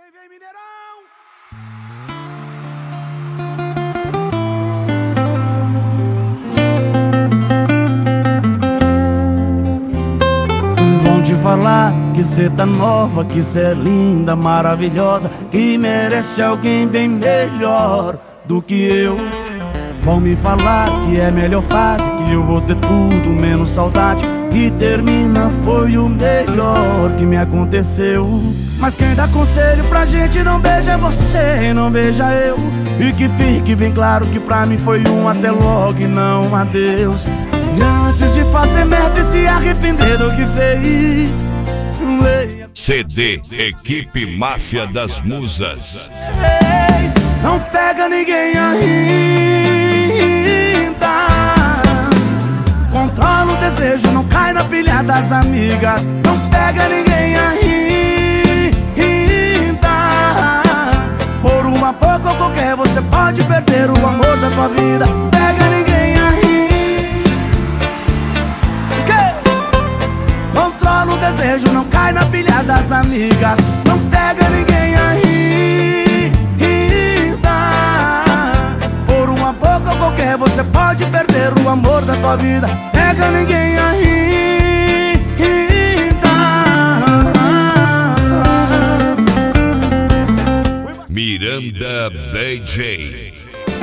Vem, vem, Mineirão! Vão te falar que cê tá nova, que cê é linda, maravilhosa, que merece alguém bem melhor do que eu. Vão me falar que é melhor fase, que eu vou ter tudo menos saudade, e termina foi o melhor que me aconteceu. Mas quem dá conselho pra gente não beija você, não beija eu. E que fique bem claro que pra mim foi um até logo e não um adeus. E antes de fazer merda e se arrepender do que fez, leia CD Equipe Máfia das Musas. Não pega ninguém ainda. Controla o desejo, não cai na pilha das amigas. Não pega ninguém ainda. Por uma pouco ou qualquer você pode perder o amor da tua vida. Pega ninguém ainda. Controla o desejo, não cai na pilha das amigas. Não pega ninguém ainda. Por uma pouco ou qualquer você pode perder o amor da tua vida. Pega ninguém ainda. Miranda DJ.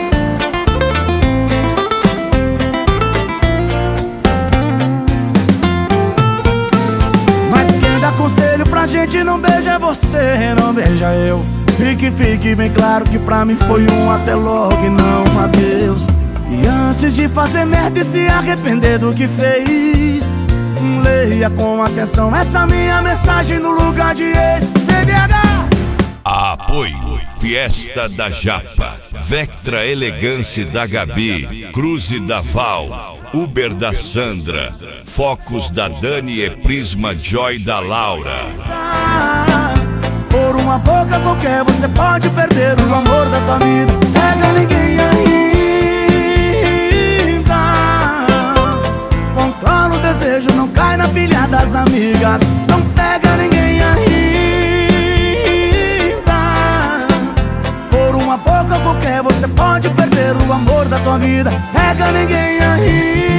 Mas quem dá conselho pra gente não beija você, não beija eu. E que fique bem claro que pra mim foi um até logo e não um adeus. E antes de fazer merda e se arrepender do que fez, leia com atenção essa minha mensagem no lugar de ex. BBH! Apoio Fiesta da Japa, Vectra Elegance da Gabi, Cruze da Val, Uber da Sandra, Focus da Dani e Prisma Joy da Laura. Por uma boca qualquer você pode perder o amor da tua vida. Pega ninguém ainda. Controla o desejo, não cai na pilha das amigas. Não pega ninguém ainda. Por uma boca qualquer você pode perder o amor da tua vida. Pega ninguém ainda.